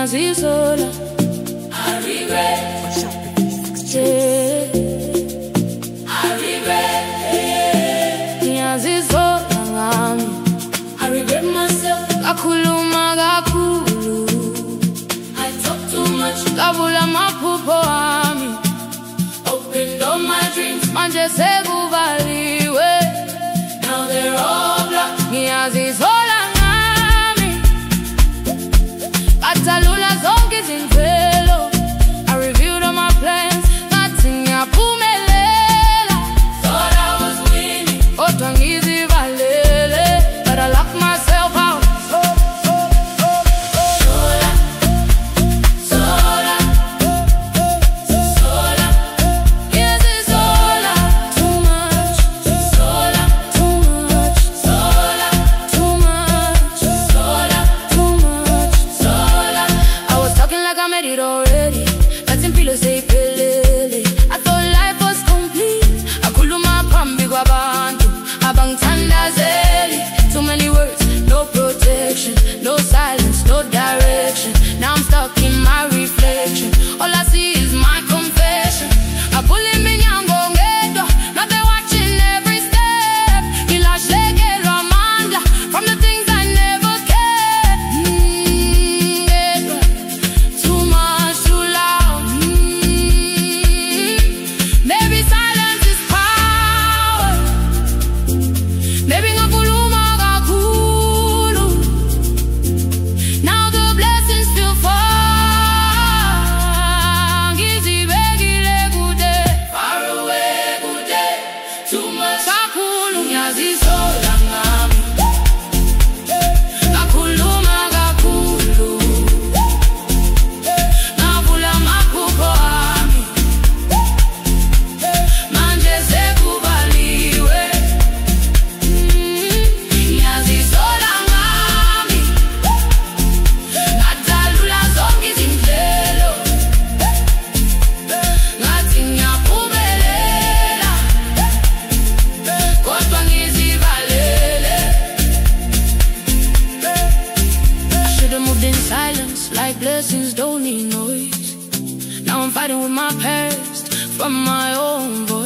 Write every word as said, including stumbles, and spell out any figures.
ngiyazisola. I regret. Yeah. I regret. Ngiyazisola ngami. I regret myself. Ngakhuluma kakhulu. I talk too much. Ngavula amaphupho ami. Opened all my dreams. Manje sekuvaliwe. Now they're all blocked. Ngiyazisola ngami. Ngathalula zonke izimvelo. I reviewed all my plans. Ngathi ngiyaphumelela. Thought I was winning. Kodwa ngizivalele. But I locked myself out. Sola, sola, sola. Ngiyazisola. Too much. Sola, Too much. sola, Too much. sola, Too much. sola. I was talking like I made it already. Nothing feel say pelele. I thought life was complete. Akhuluma phambi kwabantu abangithandazeli. Too many words, no protection, no silence, no direction. Now I'm stuck in my reflection. All I see is my confession. I pull in minyango ngedwa. Now they're watching every step. Ngilahlekelwa amandla from the things I never cared. Mm, ngedwa. Too much, too loud. Mm. Maybe silence is power. Maybe ngakhuluma kakhulu. Now the blessings feel far. Ngizibekile kude. Far away, good day. Too much. Kakhulu Ngiyazisola ngami. ngakhuluma kakhulu. Ngavula amaphupho ami. Manje sekuvaliwe. Ngiyazisola ngami. Ngathalula zonke izindlelo. Ngathi ngiyaphumelela. Kodwa ngizivalele. I should've moved in silence, like blessings don't need noise. Now I'm fighting with my past from my own voice.